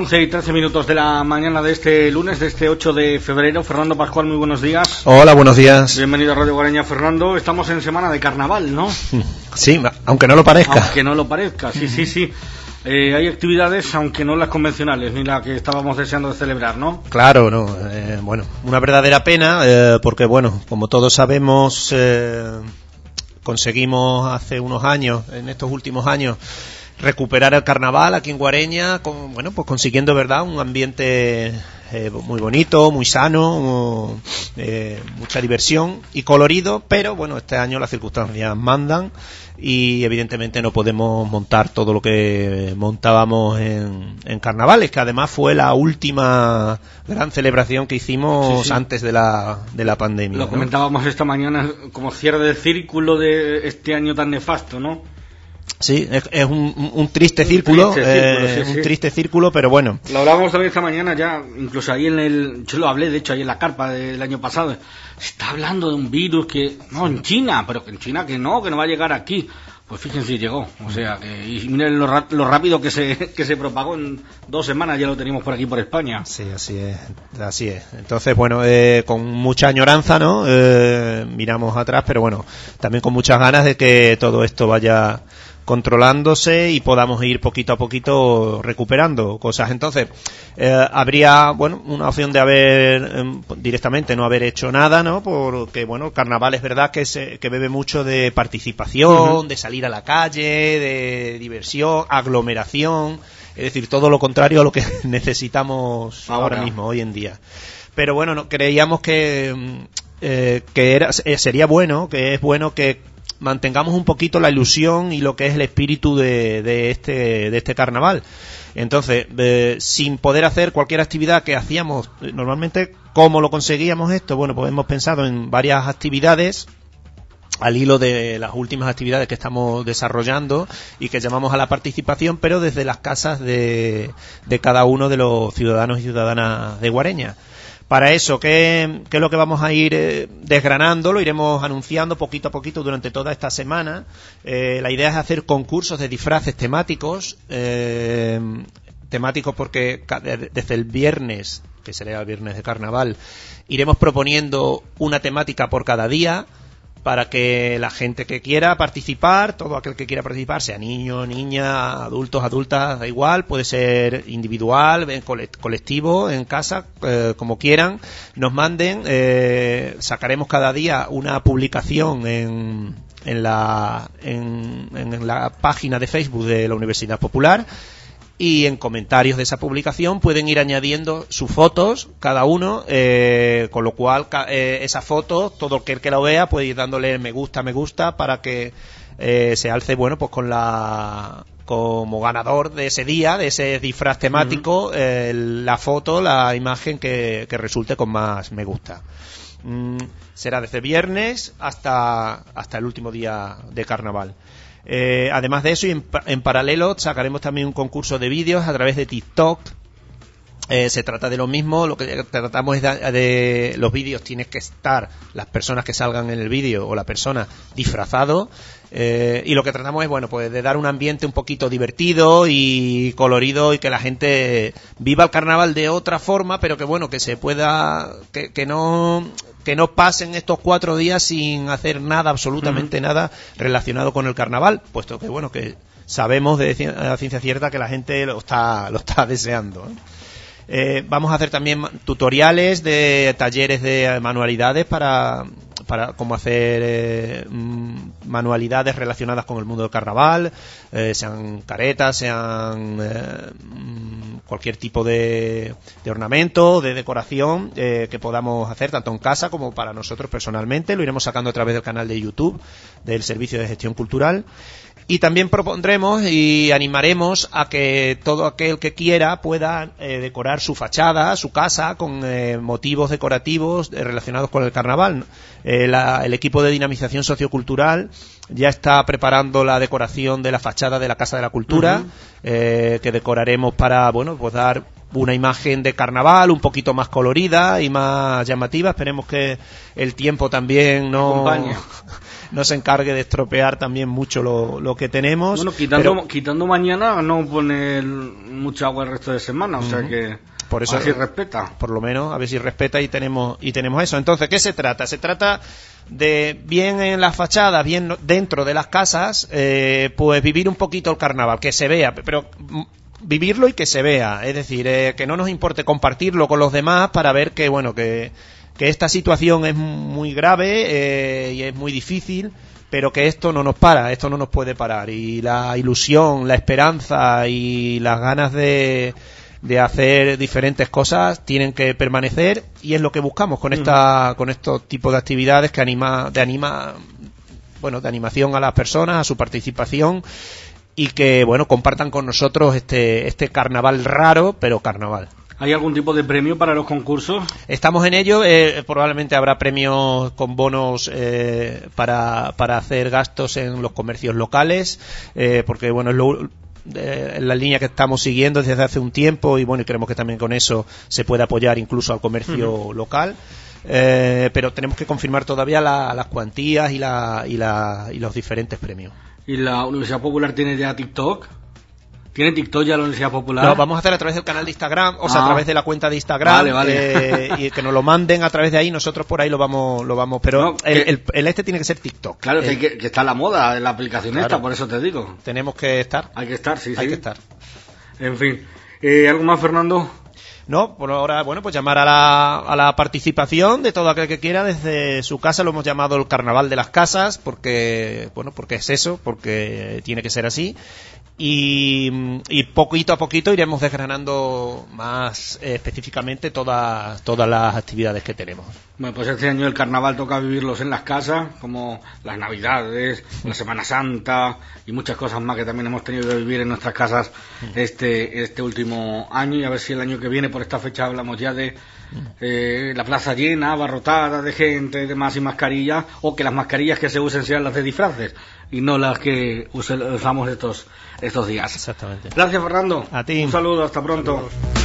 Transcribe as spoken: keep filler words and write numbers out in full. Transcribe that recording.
once y trece minutos de la mañana de este lunes, de este ocho de febrero. Fernando Pascual, muy buenos días. Hola, buenos días. Bienvenido a Radio Guareña, Fernando. Estamos en semana de carnaval, ¿no? Sí, aunque no lo parezca. Aunque no lo parezca, sí, sí, sí. Eh, hay actividades, aunque no las convencionales, ni las que estábamos deseando de celebrar, ¿no? Claro, no. Eh, bueno, una verdadera pena, eh, porque, bueno, como todos sabemos, eh, conseguimos hace unos años, en estos últimos años, recuperar el carnaval aquí en Guareña, con, bueno, pues consiguiendo, verdad, un ambiente eh, muy bonito, muy sano, eh, mucha diversión y colorido, pero bueno, este año las circunstancias mandan y evidentemente no podemos montar todo lo que montábamos en, en carnavales, que además fue la última gran celebración que hicimos sí, sí. antes de la, de la pandemia. Lo ¿no? comentábamos esta mañana como cierre de círculo de este año tan nefasto, ¿no? Sí, es, es un, un triste círculo, un, triste círculo, eh, sí, sí. un triste círculo, pero bueno. Lo hablábamos también esta mañana ya, incluso ahí en el, yo lo hablé de hecho ahí en la carpa del año pasado. Se está hablando de un virus que, no, en China, pero que en China que no, que no va a llegar aquí. Pues fíjense, llegó, o sea, que, y miren lo, lo rápido que se que se propagó, en dos semanas ya lo teníamos por aquí, por España. Sí, así es, así es. Entonces, bueno, eh, con mucha añoranza, ¿no? Eh, miramos atrás, pero bueno, también con muchas ganas de que todo esto vaya controlándose y podamos ir poquito a poquito recuperando cosas. Entonces, eh, habría, bueno, una opción de haber eh, directamente no haber hecho nada, ¿no? Porque, bueno, el carnaval es verdad que se, que bebe mucho de participación, uh-huh. de salir a la calle, de diversión, aglomeración, es decir, todo lo contrario a lo que necesitamos ahora, ahora mismo, hoy en día. Pero bueno, no, creíamos que, eh, que era, eh, sería bueno, que es bueno que mantengamos un poquito la ilusión y lo que es el espíritu de, de este de este carnaval. Entonces, eh, sin poder hacer cualquier actividad que hacíamos normalmente, ¿cómo lo conseguíamos esto? Bueno, pues hemos pensado en varias actividades al hilo de las últimas actividades que estamos desarrollando y que llamamos a la participación, pero desde las casas de, de cada uno de los ciudadanos y ciudadanas de Guareña. Para eso, ¿qué, qué es lo que vamos a ir eh, desgranando? Lo iremos anunciando poquito a poquito durante toda esta semana. Eh, la idea es hacer concursos de disfraces temáticos, eh, temáticos porque desde el viernes, que será el viernes de carnaval, iremos proponiendo una temática por cada día, para que la gente que quiera participar, todo aquel que quiera participar, sea niño, niña, adultos, adultas, da igual, puede ser individual, colectivo, en casa, eh, como quieran, nos manden, eh, sacaremos cada día una publicación en, en, la, en, en la página de Facebook de la Universidad Popular, y en comentarios de esa publicación pueden ir añadiendo sus fotos cada uno, eh, con lo cual eh, esa foto, todo aquel que la vea puede ir dándole me gusta, me gusta, para que eh, se alce, bueno, pues con la como ganador de ese día, de ese disfraz temático, uh-huh. eh, la foto, la imagen que, que resulte con más me gusta. Mm, será desde viernes hasta hasta el último día de carnaval. Eh, además de eso, y en, en paralelo sacaremos también un concurso de vídeos a través de TikTok. Eh, se trata de lo mismo, lo que tratamos es de, de los vídeos, tienes que estar las personas que salgan en el vídeo o la persona disfrazado, eh, y lo que tratamos es, bueno, pues de dar un ambiente un poquito divertido y colorido y que la gente viva el carnaval de otra forma, pero que bueno, que se pueda, que, que no que no pasen estos cuatro días sin hacer nada, absolutamente uh-huh. nada relacionado con el carnaval, puesto que bueno, que sabemos de a ciencia cierta que la gente lo está lo está deseando, ¿eh? Eh, vamos a hacer también tutoriales de talleres de manualidades para, para cómo hacer eh, manualidades relacionadas con el mundo del carnaval, eh, sean caretas, sean eh, cualquier tipo de, de ornamento, de decoración eh, que podamos hacer tanto en casa como para nosotros personalmente. Lo iremos sacando a través del canal de YouTube del Servicio de Gestión Cultural. Y también propondremos y animaremos a que todo aquel que quiera pueda eh, decorar su fachada, su casa, con eh, motivos decorativos eh, relacionados con el carnaval. Eh, la, el equipo de dinamización sociocultural ya está preparando la decoración de la fachada de la Casa de la Cultura, uh-huh. eh, que decoraremos para, bueno, pues dar una imagen de carnaval un poquito más colorida y más llamativa. Esperemos que el tiempo también no... no se encargue de estropear también mucho lo, lo que tenemos. Bueno, quitando, pero... quitando mañana no pone mucha agua el resto de semana, o uh-huh. sea que por eso, a ver si respeta. Por lo menos, a ver si respeta y tenemos, y tenemos eso. Entonces, ¿qué se trata? Se trata de, bien en las fachadas, bien dentro de las casas, eh, pues vivir un poquito el carnaval, que se vea, pero vivirlo y que se vea, es decir, eh, que no nos importe compartirlo con los demás para ver que, bueno, que, que esta situación es muy grave eh, y es muy difícil, pero que esto no nos para, esto no nos puede parar, y la ilusión, la esperanza y las ganas de, de hacer diferentes cosas tienen que permanecer, y es lo que buscamos con esta, con estos tipos de actividades que anima, de anima, bueno, de animación a las personas, a su participación, y que, bueno, compartan con nosotros este este carnaval raro, pero carnaval. ¿Hay algún tipo de premio para los concursos? Estamos en ello, eh, probablemente habrá premios con bonos eh, para, para hacer gastos en los comercios locales, eh, porque, bueno, es lo, eh, la línea que estamos siguiendo desde hace un tiempo, y, bueno, y creemos que también con eso se puede apoyar incluso al comercio uh-huh. local. Eh, pero tenemos que confirmar todavía la, las cuantías y, la, y, la, y los diferentes premios. ¿Y la Universidad Popular tiene ya TikTok? ¿Tiene TikTok ya la Universidad Popular? No, vamos a hacer a través del canal de Instagram, o sea, ah. a través de la cuenta de Instagram. Vale, vale. Eh, y que nos lo manden a través de ahí, nosotros por ahí lo vamos, lo vamos, pero no, el, que, el, el este tiene que ser TikTok. Claro, el, que, que está la moda en la aplicación claro, esta, por eso te digo. Tenemos que estar. Hay que estar, sí, Hay sí. que estar. En fin. Eh, ¿Algo más, Fernando? No, por ahora, bueno, pues llamar a la, a la participación de todo aquel que quiera desde su casa. Lo hemos llamado el Carnaval de las Casas porque, bueno, porque es eso, porque tiene que ser así. Y, y poquito a poquito iremos desgranando más eh, específicamente todas todas las actividades que tenemos. Bueno, pues este año el carnaval toca vivirlos en las casas, como las Navidades, la Semana Santa y muchas cosas más que también hemos tenido que vivir en nuestras casas este este último año, y a ver si el año que viene por esta fecha hablamos ya de eh, la plaza llena, abarrotada de gente, de más y mascarillas, o que las mascarillas que se usen sean las de disfraces y no las que usamos estos estos días. Exactamente. Gracias, Fernando. A ti. Un saludo, hasta pronto. Saludos.